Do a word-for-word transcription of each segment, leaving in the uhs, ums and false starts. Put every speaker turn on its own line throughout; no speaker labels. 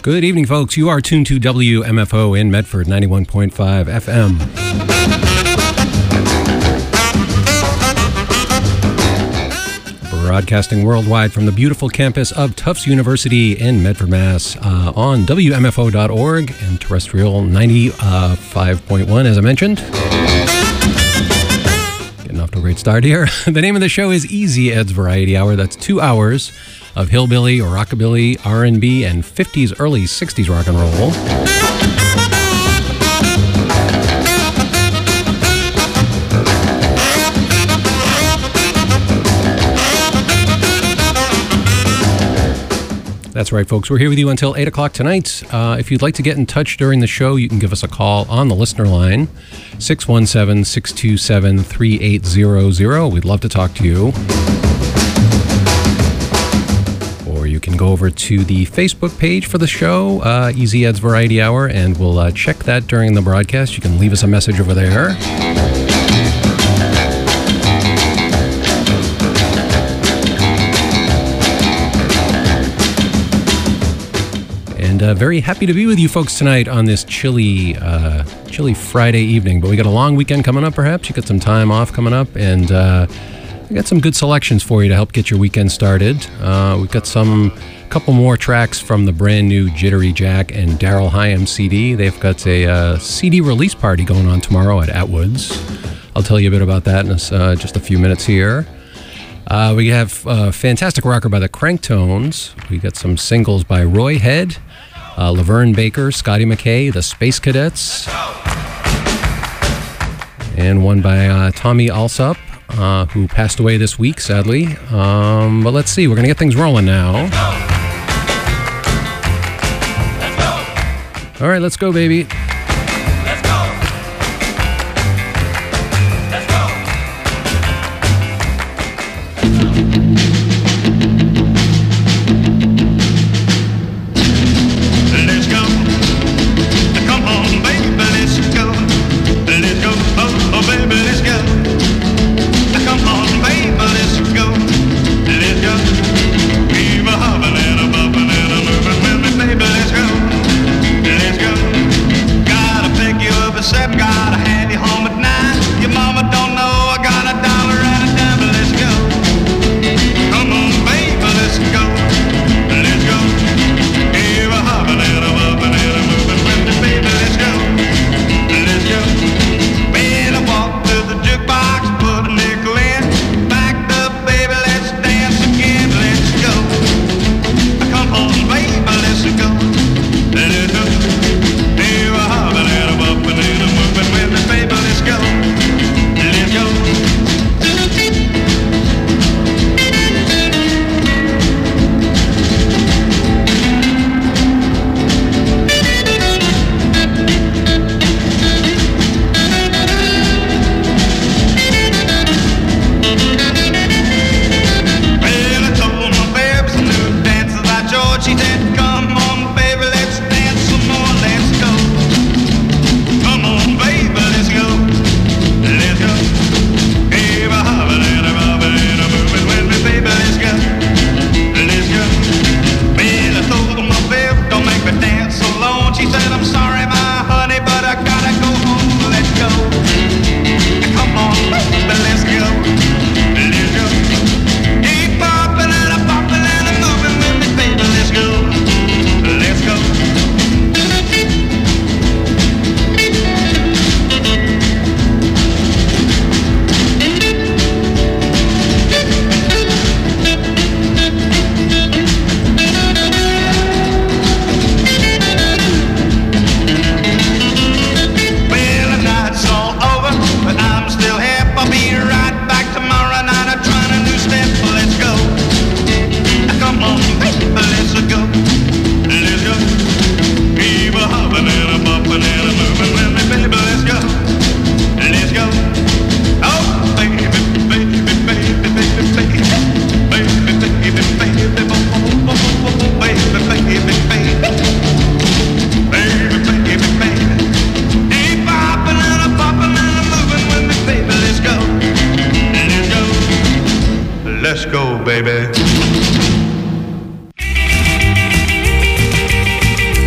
Good evening, folks. You are tuned to W M F O in Medford, ninety-one point five F M. Broadcasting worldwide from the beautiful campus of Tufts University in Medford, Mass. Uh, on W M F O dot org and terrestrial ninety-five point one, as I mentioned. Getting off to a great start here. The name of the show is Easy Ed's Variety Hour. That's two hours of hillbilly, or rockabilly, R and B, and fifties, early sixties rock and roll. That's right, folks. We're here with you until eight o'clock tonight. Uh, if you'd like to get in touch during the show, you can give us a call on the listener line, six one seven, six two seven, three eight zero zero. We'd love to talk to you. Or you can go over to the Facebook page for the show, uh, Easy Ed's Variety Hour, and we'll uh, check that during the broadcast. You can leave us a message over there. And uh, very happy to be with you folks tonight on this chilly, uh, chilly Friday evening. But we got a long weekend coming up, perhaps. You got some time off coming up, and uh, we got some good selections for you to help get your weekend started. Uh, we've got some couple more tracks from the brand new Jittery Jack and Daryl Hyam C D. They've got a uh, C D release party going on tomorrow at Atwood's. I'll tell you a bit about that in a, uh, just a few minutes here. Uh, we have a fantastic rocker by the Cranktones. We got some singles by Roy Head, uh, Laverne Baker, Scotty McKay, the Space Cadets, and one by uh, Tommy Alsop, uh, who passed away this week, sadly. Um, but let's see, we're going to get things rolling now. All right, let's go, baby.
baby.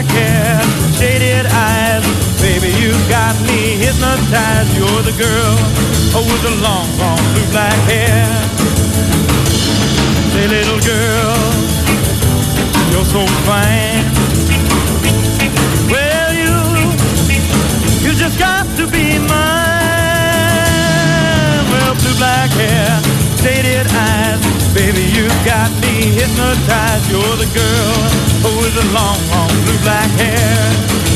black hair, shaded eyes. Baby, you got me hypnotized. You're the girl, oh, with the long, long blue black hair. Say, little girl, you're so fine. Well, you, you just got to be mine. Well, blue black hair, shaded eyes. Baby, you got me hypnotized. You're the girl, oh, with the long, long blue black hair.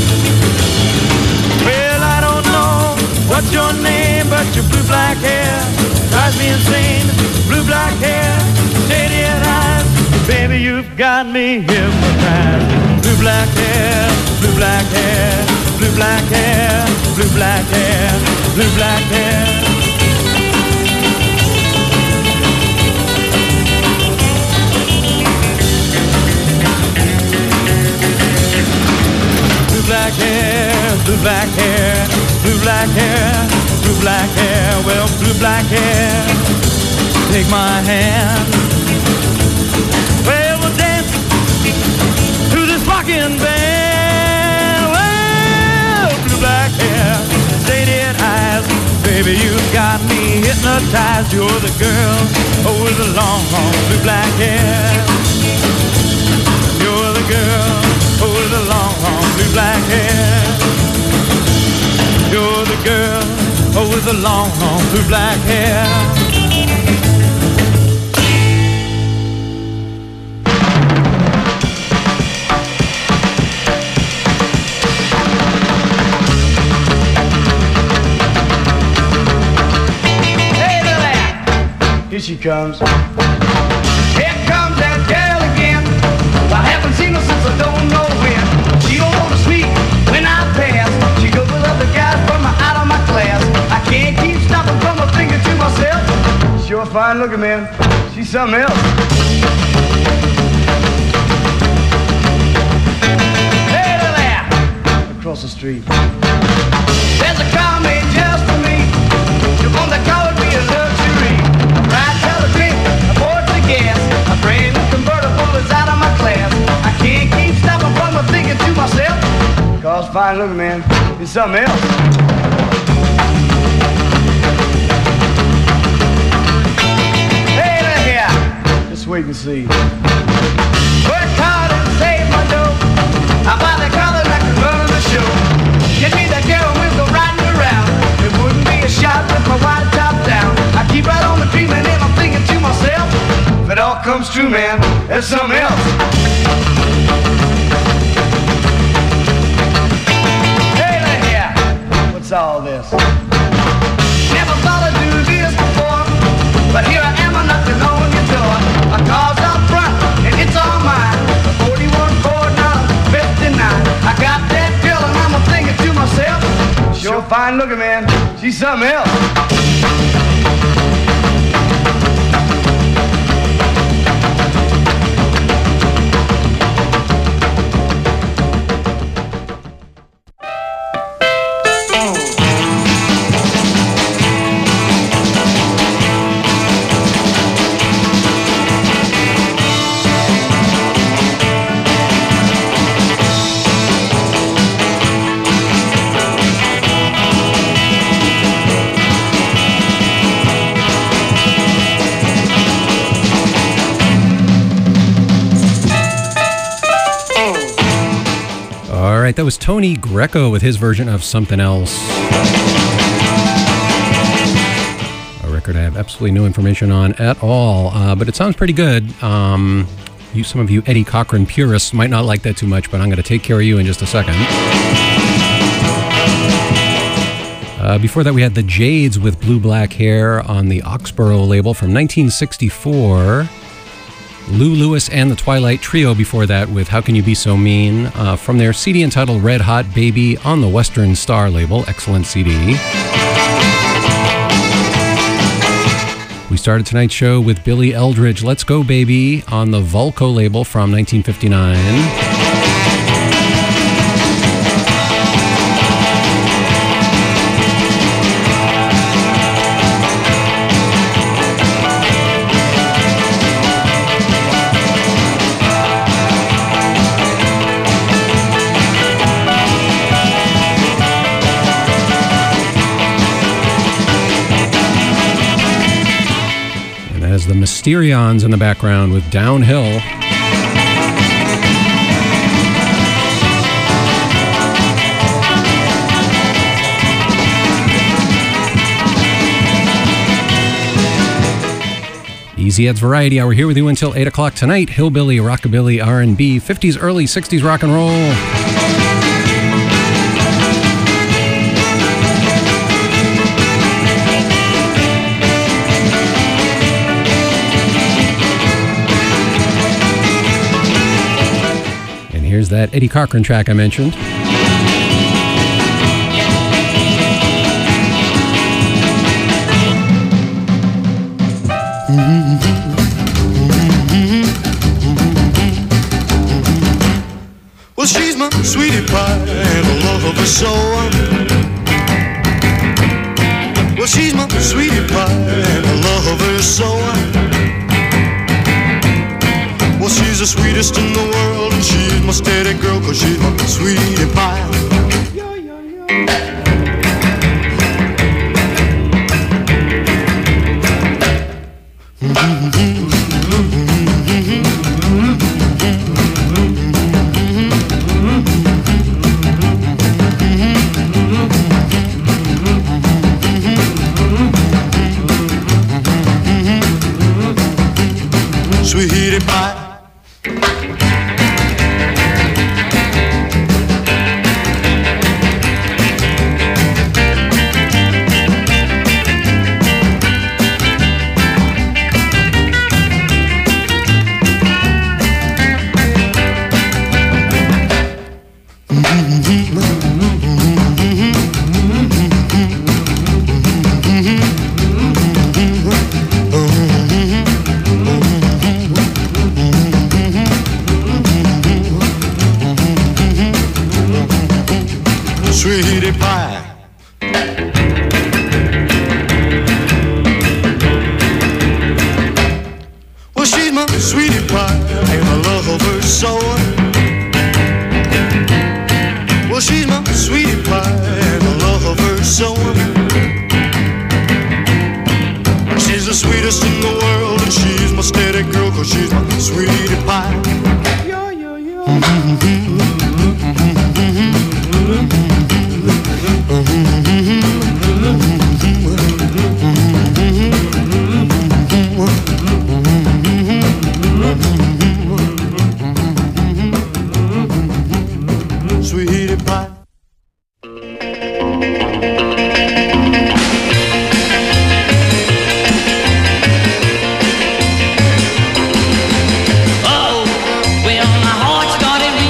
Well, I don't know what's your name, but your blue black hair drives me insane. Blue black hair, shaded eyes. Baby, you've got me hypnotized. Blue black hair, blue black hair, blue black hair, blue black hair, blue black hair. Blue black hair, blue black hair, blue black hair, blue black hair, well, blue black hair, take my hand. Well, we'll dance to this rockin' band. Well, blue black hair, shaded eyes. Baby, you've got me hypnotized. You're the girl, oh, with the long, long blue black hair. You're the girl, oh, with the long, long blue black hair. You're the girl, oh, with the long, long blue black hair.
Here she comes. Here comes that girl again. I haven't seen her since I don't know when. She don't want to speak when I pass. She goes with other guys from out of my class. I can't keep stopping from a thinking to myself. Sure fine looking, man. She's something else. Hey there, across the street. There's a car made just for me. The one that call it be a luxury. A brand new convertible is out of my class. I can't keep stopping from thinking to myself. Cause fine looking, man, it's something else. Hey, look here, just wait and see. Work hard and save my dough. I buy the car that I can run on the show. Get me that girl and we'll go riding around. It wouldn't be a shot with my white top down. I keep right on the dreaming and I'm thinking to myself. If it all comes true, man, there's something else. Hey, look here. What's all this? Never thought I'd do this before, but here I am, I'm knocking on your door. My car's out front, and it's all mine. forty-one Ford, now fifty-nine. I got that girl, and I'm thinking to myself, sure fine looking, man, she's something else.
All right, that was Tony Greco with his version of Something Else. A record I have absolutely no information on at all, uh, but it sounds pretty good. Um, you, some of you Eddie Cochran purists might not like that too much, but I'm going to take care of you in just a second. Uh, before that, we had the Jades with Blue Black Hair on the Oxborough label from nineteen sixty-four. Lou Lewis and the Twilight Trio before that with How Can You Be So Mean uh, from their C D entitled Red Hot Baby on the Western Star label. Excellent C D. We started tonight's show with Billy Eldridge, Let's Go Baby on the Vulco label from nineteen fifty-nine. Mysterions in the background with Downhill. Easy Ed's Variety Hour here with you until eight o'clock tonight. Hillbilly, rockabilly, R and B, fifties, early sixties rock and roll. And here's that Eddie Cochran track I mentioned.
Well, she's my sweetie pie and the love of her soul. Well, she's my sweetie pie and the love of her soul. Well, she's the sweetest in the world and she's my steady girl, 'cause she's my sweetie pie. Sweetie pie. Sweetie pie. Well, she's my sweetie pie and the love of her soul. Well, she's my sweetie pie and the love of her soul. She's the sweetest in the world and she's my steady girl, 'cause she's my sweetie pie. Yo, yo, yo. Sweetie pie.
Oh, well, my heart started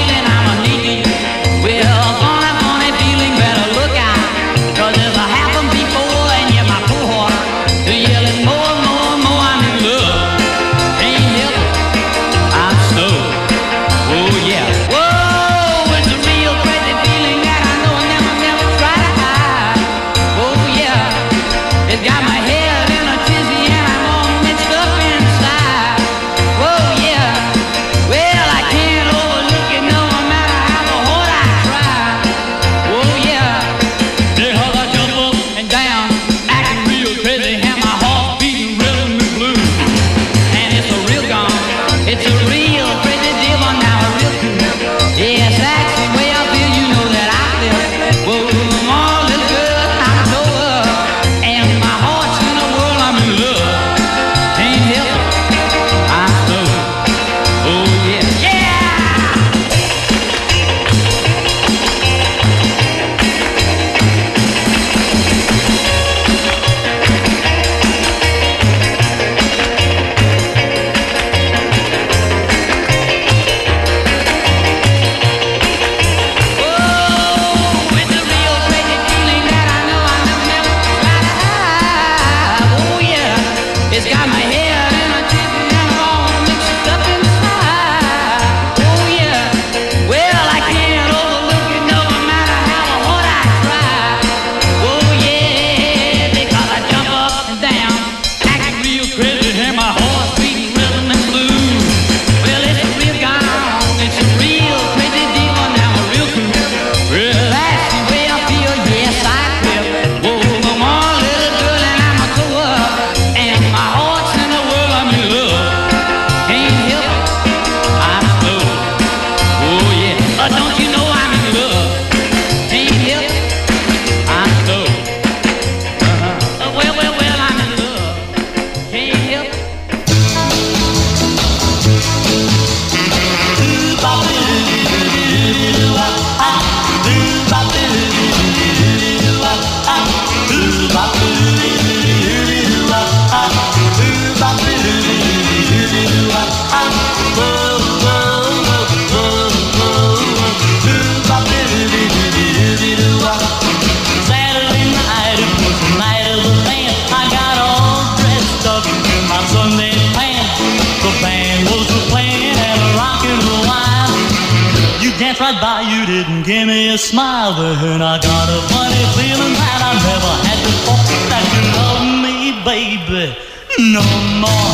girls were playing and rocking a while. You danced right by, you didn't give me a smile. Then I got a funny feeling that I never had before, that you love me, baby, no more.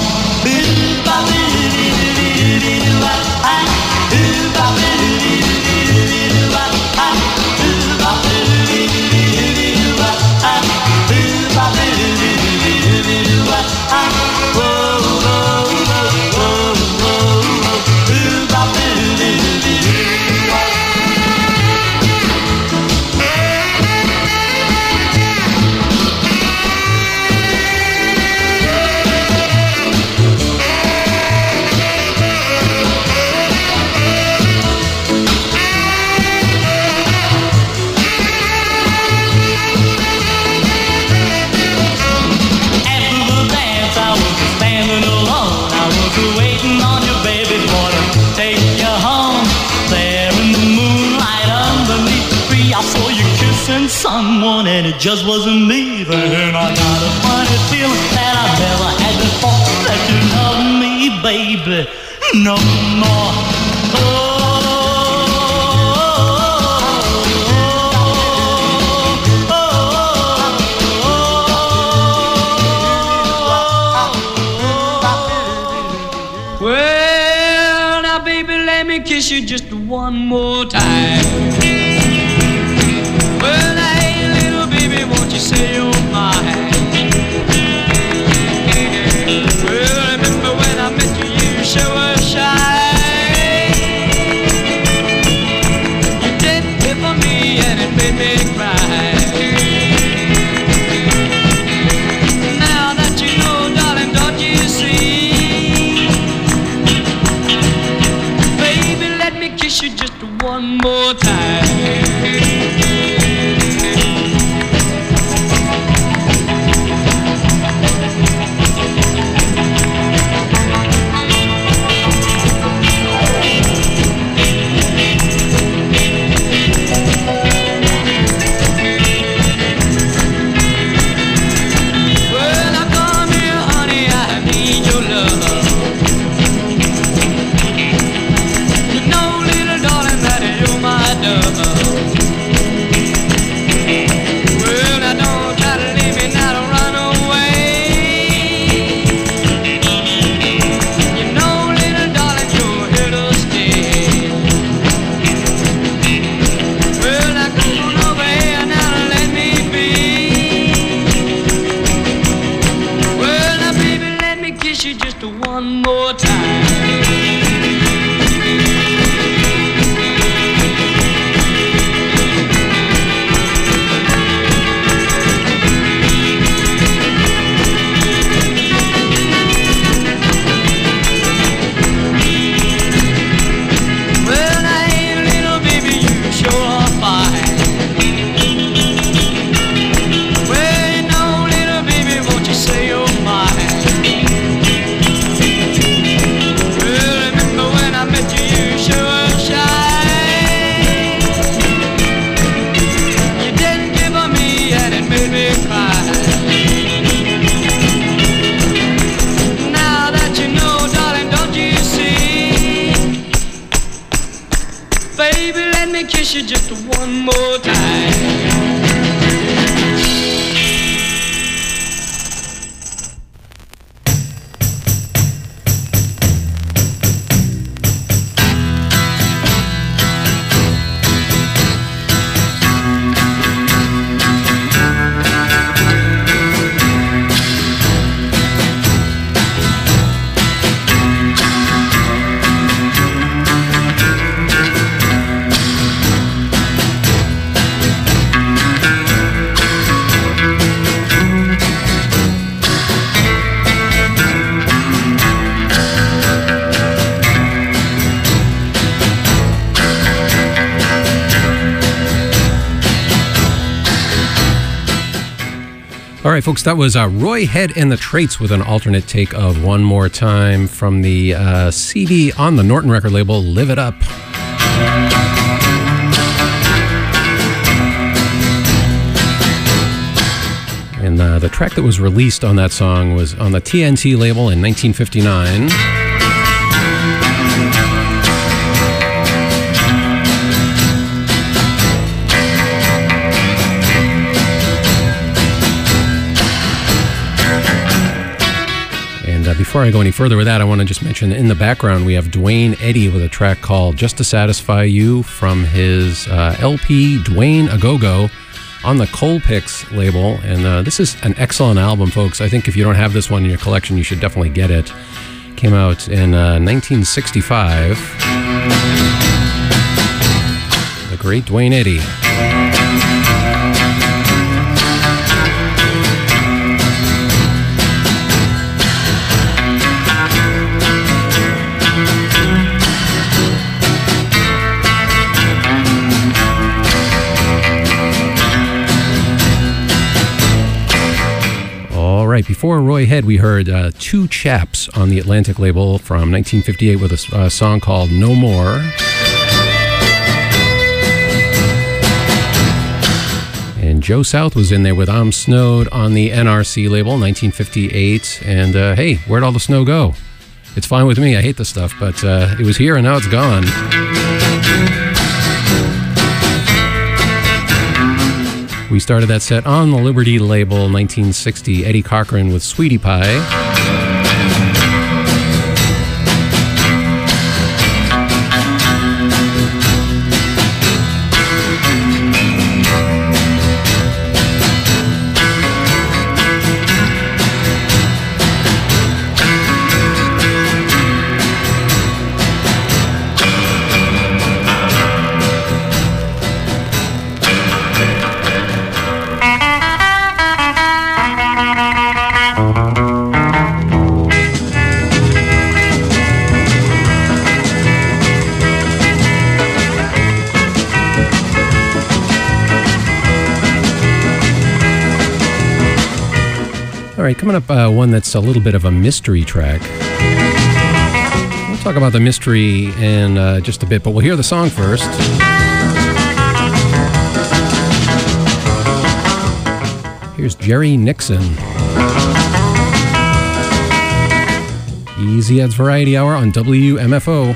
Someone and it just wasn't me. Then I got a funny feeling that I never had before, that you love me, baby, no more. Oh. Well, now, baby, let me kiss you just one more time. Well, hey, little baby, won't you say you're mine? Well, remember when I met you, you sure were shy. You didn't care for me and it made me cry. Now that you know, darling, don't you see? Baby, let me kiss you just one more time.
All right, folks, that was uh, Roy Head and the Traits with an alternate take of One More Time from the uh, C D on the Norton record label, Live It Up. And uh, the track that was released on that song was on the T N T label in nineteen fifty-nine. before I go any further with that, I want to just mention in the background we have Dwayne Eddy with a track called Just to Satisfy You from his uh, L P Dwayne A Go-Go on the Colpix label. And uh, this is an excellent album, folks. I think if you don't have this one in your collection, you should definitely get it. Came out in uh, nineteen sixty-five. The great Dwayne Eddy. All right, before Roy Head, we heard uh, Two Chaps on the Atlantic label from nineteen fifty-eight with a uh, song called No More. And Joe South was in there with I'm Snowed on the N R C label, nineteen fifty-eight. And uh, hey, where'd all the snow go? It's fine with me. I hate this stuff, but uh, it was here and now it's gone. We started that set on the Liberty label, nineteen sixty, Eddie Cochran with Sweetie Pie. All right, coming up, uh, one that's a little bit of a mystery track. We'll talk about the mystery in uh, just a bit, but we'll hear the song first. Here's Jerry Nixon. Easy Ed's Variety Hour on W M F O.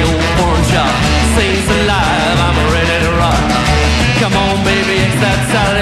Come on, baby, it's that Saturday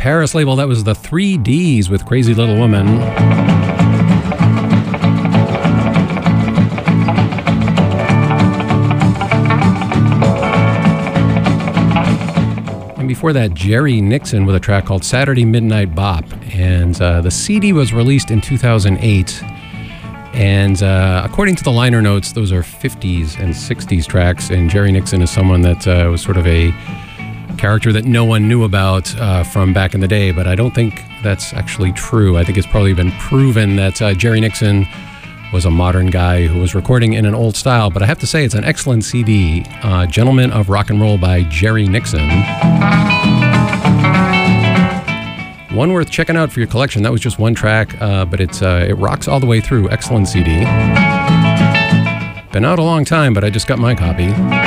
Paris label. That was the three Ds with Crazy Little Woman. And before that, Jerry Nixon with a track called Saturday Midnight Bop. And uh, the C D was released in two thousand eight. And uh, according to the liner notes, those are fifties and sixties tracks. And Jerry Nixon is someone that uh, was sort of a character that no one knew about uh, from back in the day. But I don't think that's actually true. I think it's probably been proven that uh, Jerry Nixon was a modern guy who was recording in an old style. But I have to say, it's an excellent C D. Uh, Gentlemen of Rock and Roll by Jerry Nixon. One worth checking out for your collection. That was just one track, uh, but it's uh, it rocks all the way through. Excellent C D. Been out a long time, but I just got my copy.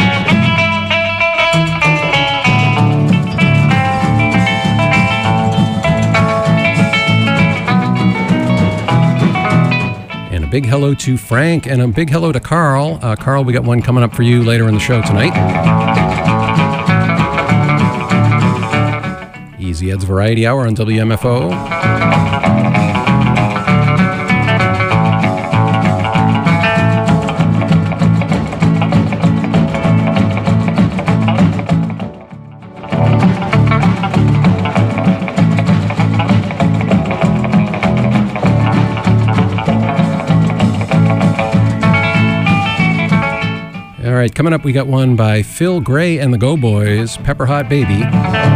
And a big hello to Frank, and a big hello to Carl. Uh, Carl, we got one coming up for you later in the show tonight. Easy Ed's Variety Hour on W M F O. All right, coming up, we got one by Phil Gray and the Go Boys, Pepper Hot Baby.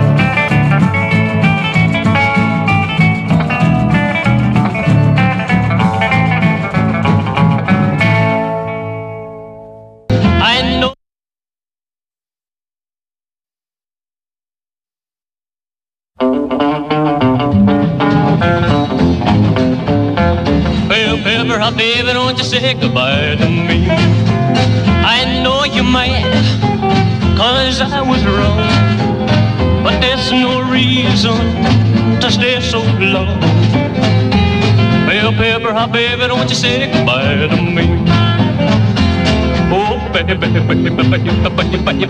Baby, don't you say goodbye to me. I know you're mad, cause I was wrong, but there's no reason to stay so long. Well, Pepper, how baby, don't you say goodbye to me. Oh, baby, baby, baby, baby, baby, baby, baby,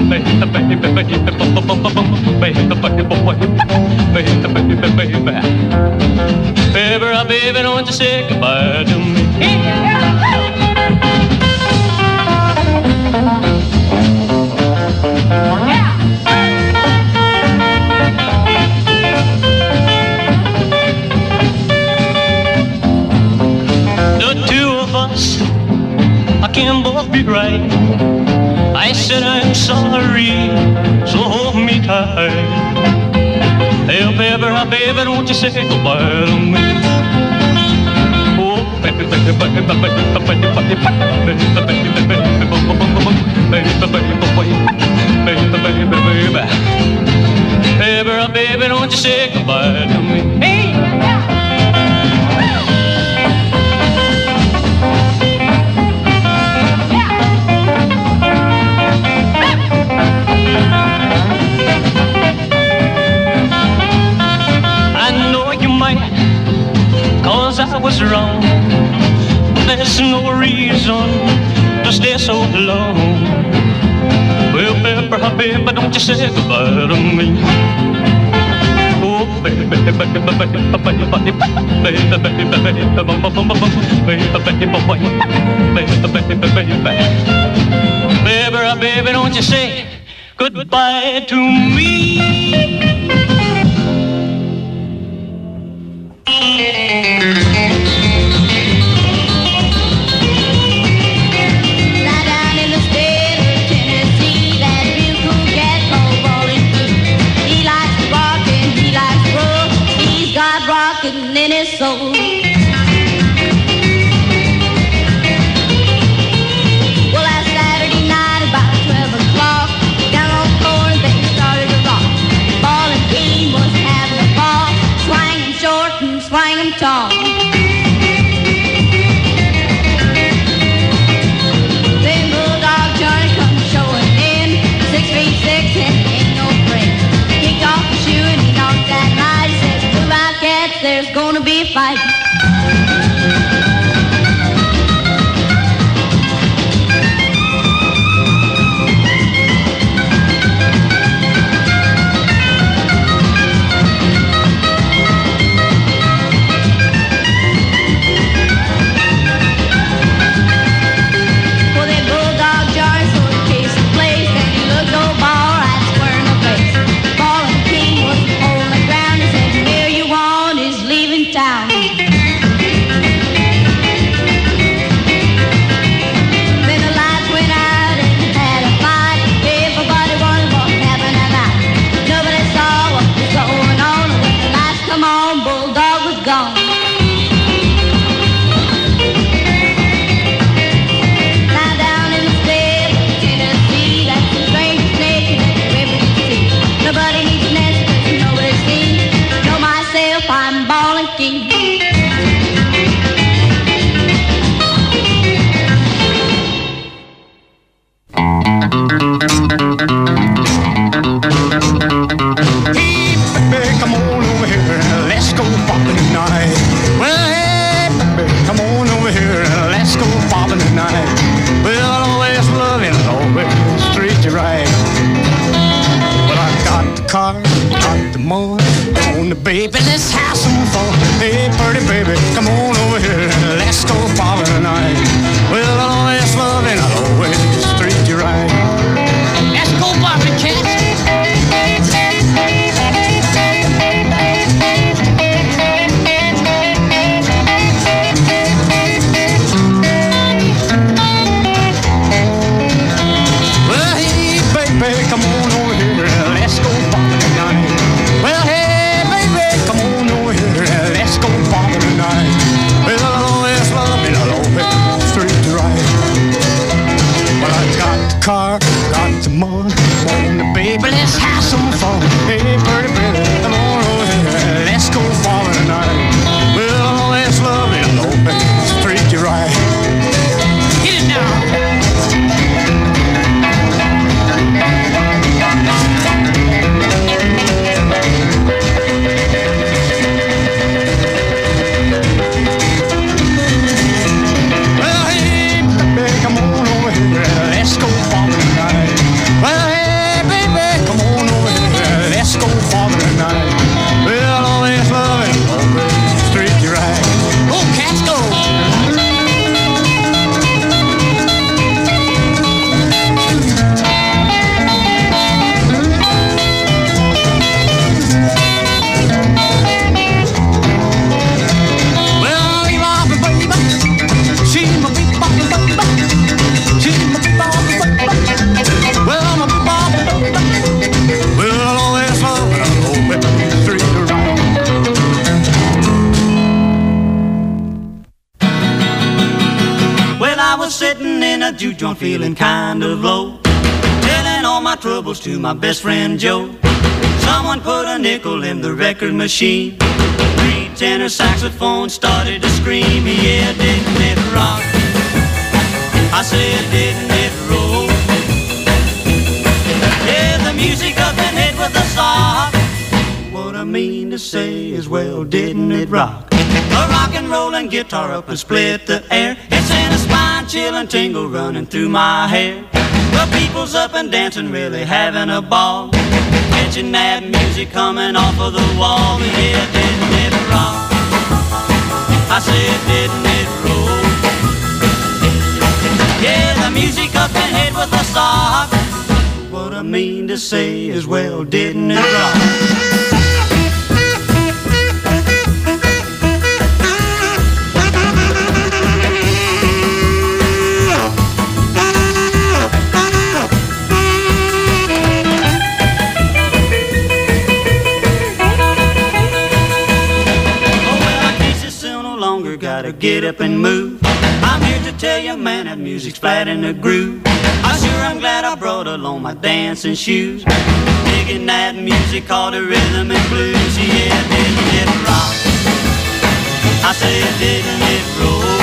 baby, baby, don't you say goodbye to me. The two of us, I can both be right. I said I'm sorry, so hold me tight. Hey, baby, baby, don't you say goodbye to me. Oh, baby, baby, baby, baby, baby, baby, baby, baby, baby, don't you say goodbye to me. Hey, I was wrong, there's no reason to stay so long. Well, Pepper, baby, don't you say goodbye to me. Oh, baby, baby, baby, baby, baby, baby, baby, baby, baby, don't you say goodbye to me.
In his soul. Well, last Saturday night about twelve o'clock, down on the floor they started to rock. Ball and team was having a ball, swinging short and swinging tall.
I was sitting in a juke joint feeling kind of low, telling all my troubles to my best friend Joe. Someone put a nickel in the record machine. Lead tenor saxophone started to scream. Yeah, didn't it rock? I said, didn't it roll? Yeah, the music up and hit with a sock. What I mean to say is, well, didn't it rock? A rock and rollin' guitar up and split the air. It sent a spine chill and tingle running through my hair. The people's up and dancing, really having a ball, catching that music coming off of the wall. Yeah, didn't it rock? I said, didn't it roll? Yeah, the music up and hit with a sock. What I mean to say is, well, didn't it rock? Gotta get up and move. I'm here to tell you, man, that music's flat in the groove. I sure am glad I brought along my dancing shoes. Digging that music called the rhythm and blues. Yeah, didn't it rock? I said, didn't it roll?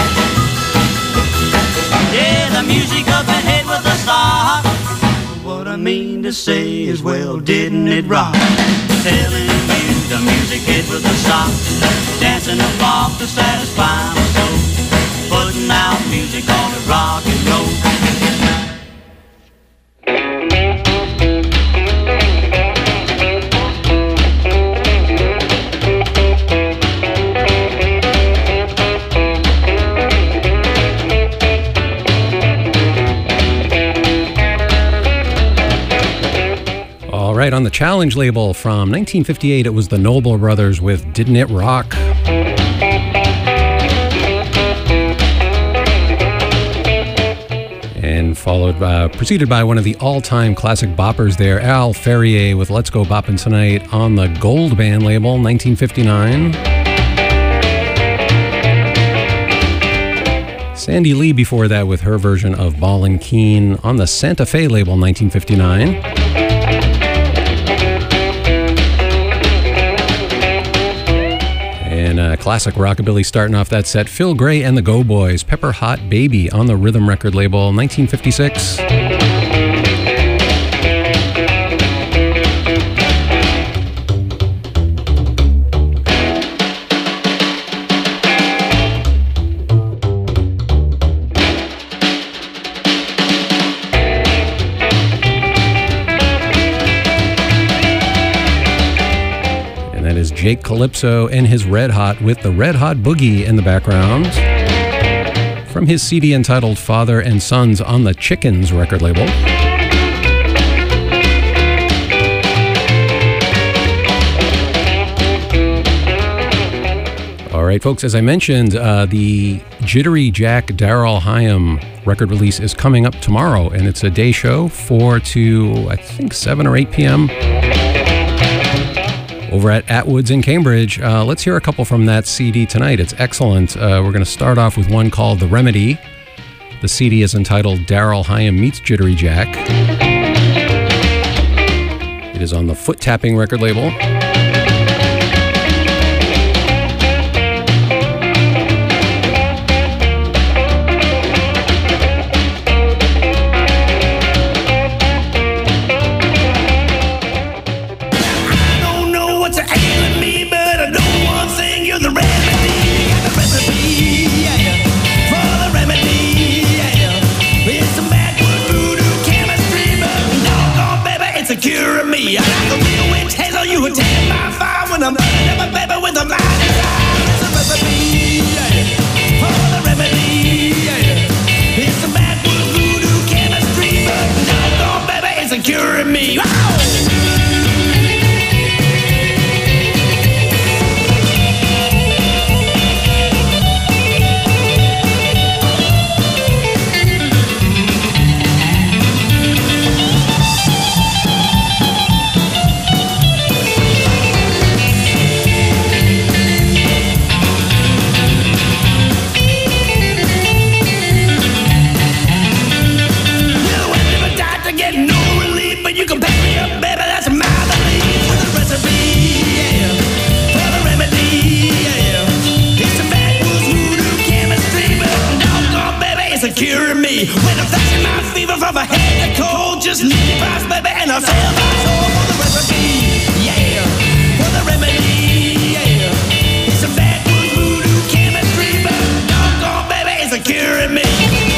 Yeah, the music up ahead with a sock. What I mean to say is, well, didn't it rock? Telling you the music hit with a sock, dancing a bop to satisfy my soul, putting out music on the rock and roll.
Right, on the Challenge label from nineteen fifty-eight, it was the Noble Brothers with Didn't It Rock? And followed by, preceded by one of the all-time classic boppers there, Al Ferrier with Let's Go Boppin' Tonight on the Gold Band label, nineteen fifty-nine. Sandy Lee before that with her version of Ball and Keen on the Santa Fe label, nineteen fifty-nine. And uh, classic rockabilly starting off that set, Phil Gray and the Go Boys, Pepper Hot Baby on the Rhythm record label, nineteen fifty-six. Jake Calypso and his Red Hot with the Red Hot Boogie in the background from his C D entitled Father and Sons on the Chickens record label. All right, folks, as I mentioned, uh, the Jittery Jack Daryl Hyam record release is coming up tomorrow, and it's a day show, four to, I think, seven or eight p.m. over at Atwood's in Cambridge. Uh, let's hear a couple from that C D tonight. It's excellent. Uh, we're going to start off with one called The Remedy. The C D is entitled Daryl Hyam Meets Jittery Jack. It is on the Foot Tapping record label.
I like a real witch, hazel, you a tale. it's a curing me. When I'm flashing my fever from a head to cold, just need the price, baby, and I'll sell my soul for the recipe. Yeah, for the remedy. Yeah, it's a backwoods voodoo chemistry, but doggone, baby, it's a curing me.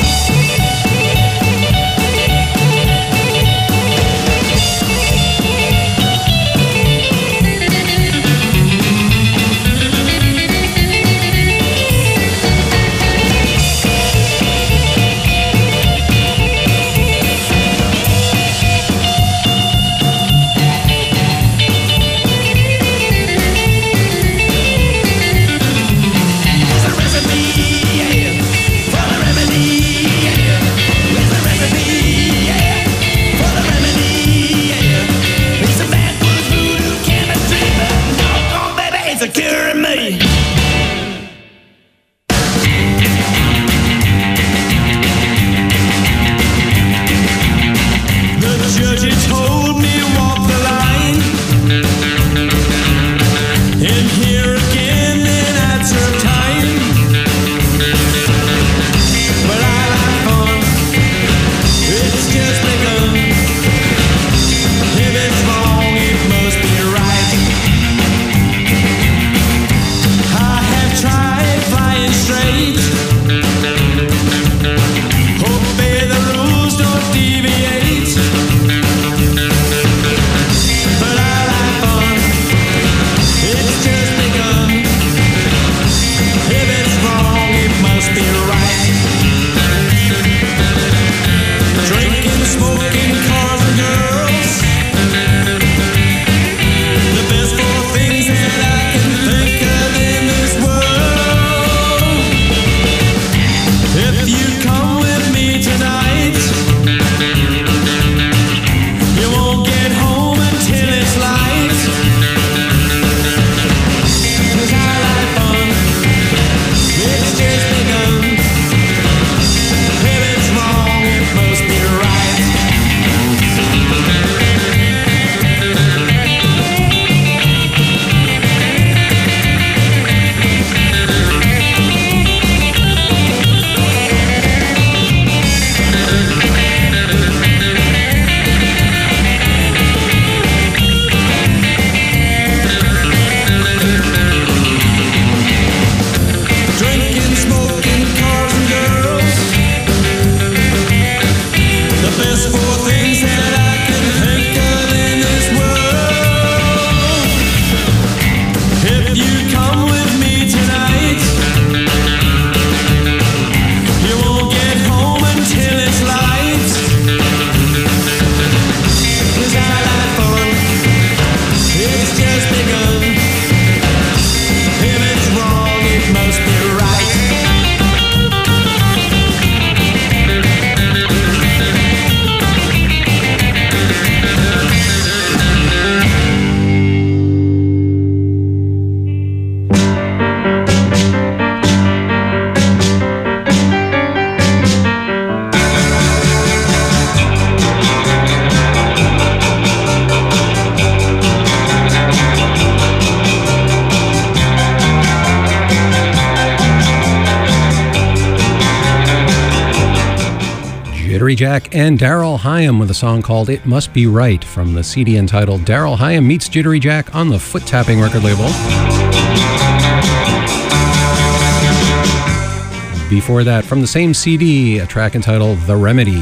Jack and Daryl Hyam with a song called It Must Be Right from the C D entitled Daryl Hyam Meets Jittery Jack on the Foot Tapping record label. Before that, from the same C D, a track entitled The Remedy.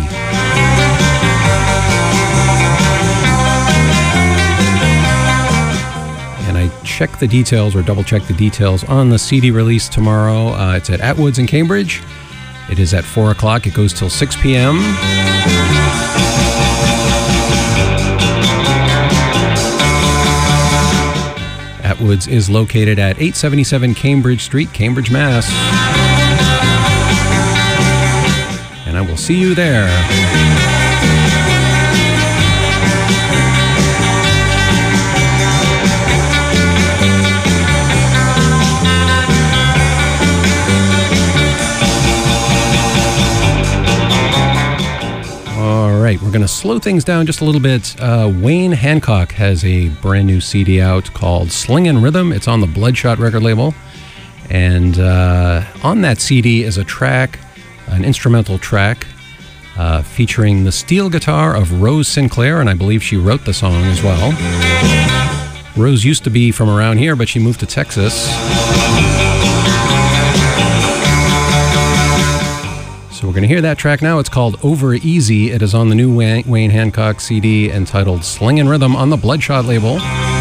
And I check the details, or double check the details, on the C D release tomorrow. Uh, it's at Atwoods in Cambridge. It is at four o'clock. It goes till six p.m. Atwoods is located at eight seventy-seven Cambridge Street, Cambridge, Mass. And I will see you there. All right, we're going to slow things down just a little bit. Uh, Wayne Hancock has a brand new C D out called Slingin' Rhythm. It's on the Bloodshot record label. And uh, on that C D is a track an instrumental track uh, featuring the steel guitar of Rose Sinclair, and I believe she wrote the song as well. Rose used to be from around here, but she moved to Texas. So we're going to hear that track now. It's called Over Easy. It is on the new Wayne Hancock C D entitled Slingin' Rhythm on the Bloodshot label.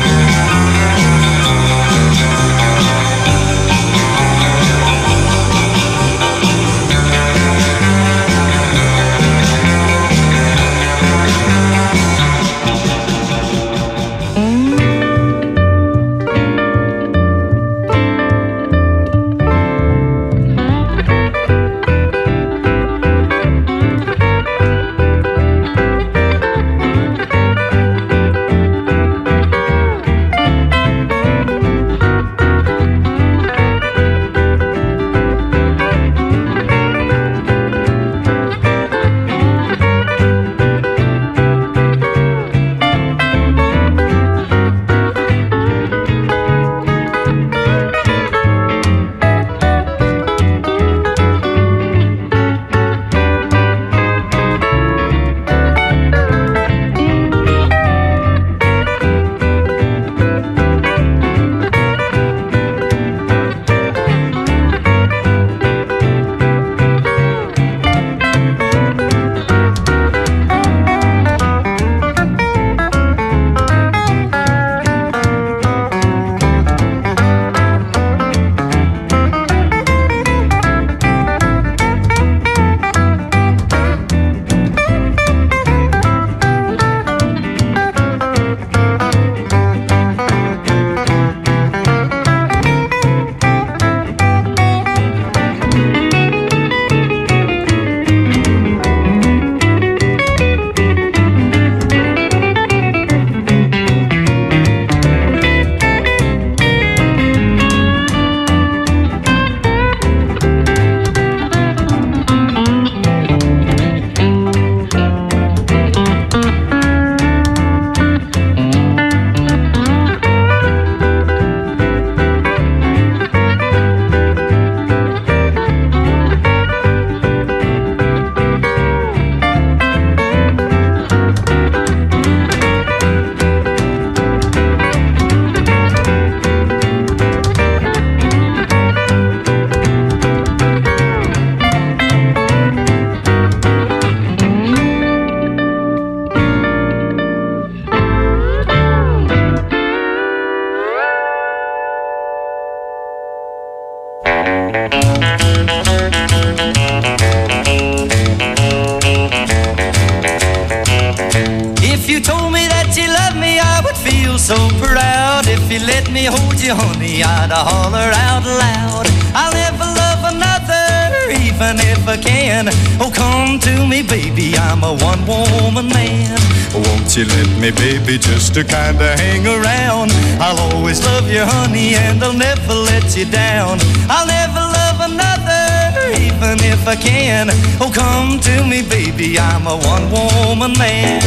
If you told me that you loved me, I would feel so proud. If you let me hold you, honey, I'd holler out loud. I'll never love another, even if I can. Oh, come to me, baby, I'm a one-woman man.
Won't you let me, baby, just to kinda hang around?
I'll always love you, honey, and I'll never let you down. I'll never love another, even if I can. Oh, come to me, baby, I'm a one-woman man.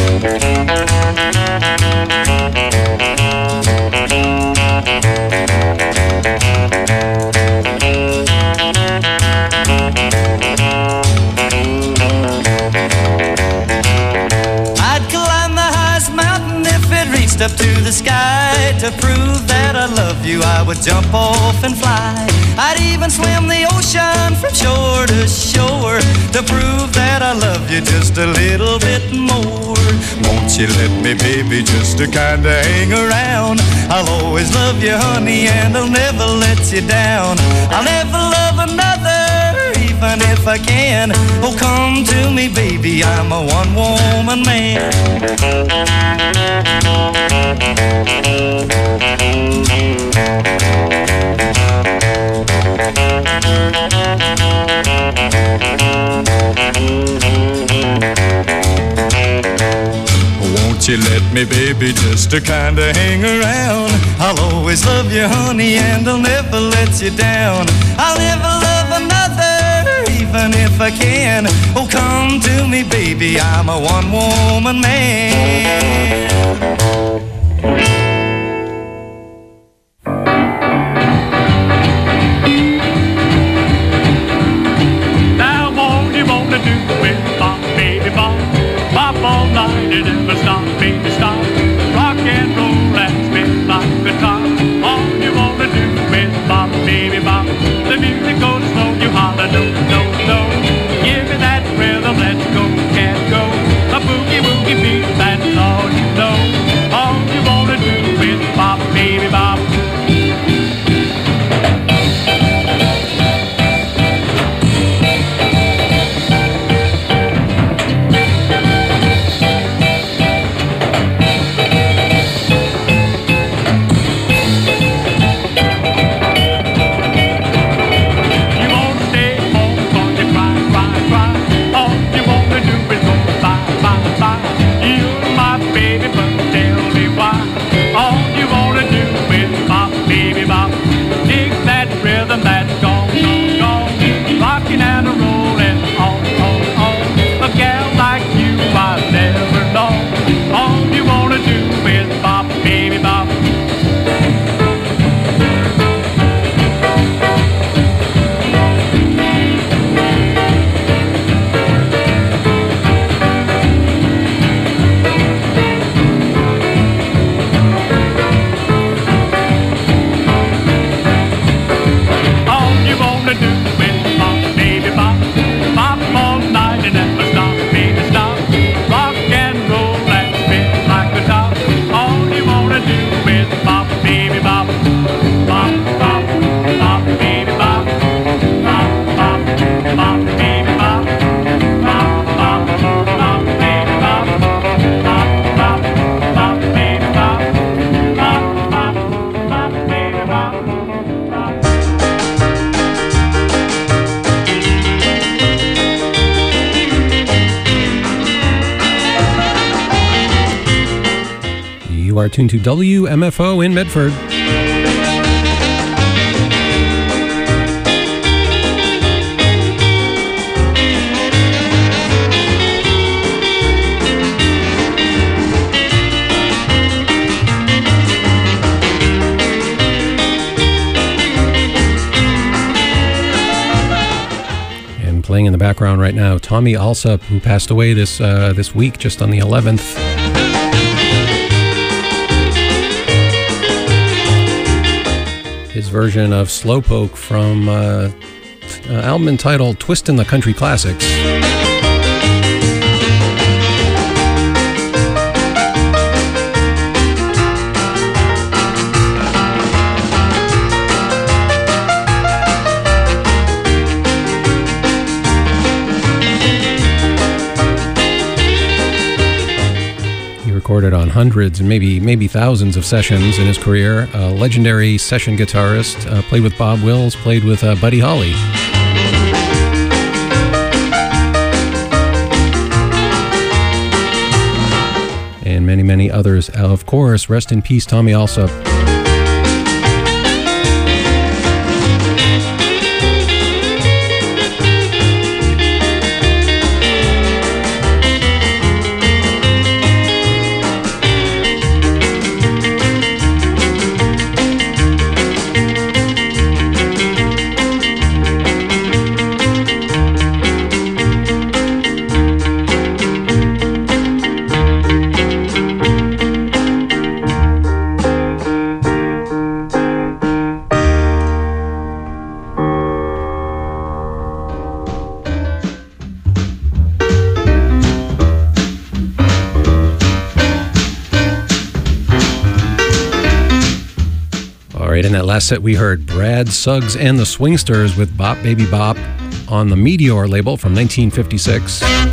I'd climb the highest mountain if it reached up to the sky. To prove that I love you, I would jump off and fly. I'd even swim the ocean from shore to shore to prove that I love you just a little bit more.
Won't you let me, baby, just to kinda hang around?
I'll always love you, honey, and I'll never let you down. I'll never love another, even if I can. Oh, come to me, baby, I'm a one-woman man.
Won't you let me, baby, just to kinda hang around?
I'll always love you, honey, and I'll never let you down. I'll never love another, even if I can. Oh, come to me, baby, I'm a one-woman man.
Now, won't
are tuned to W M F O in Medford. Playing in the background right now, Tommy Alsop, who passed away this uh, this week, just on the eleventh. His version of Slowpoke from uh, t- uh, album entitled Twistin' the Country Classics. Recorded on hundreds and maybe maybe thousands of sessions in his career. A legendary session guitarist, uh, played with Bob Wills, played with uh, Buddy Holly. And many, many others. Uh, of course, rest in peace, Tommy Alsop. In that last set, we heard Brad Suggs and the Swingsters with Bop Baby Bop on the Meteor label from nineteen fifty-six.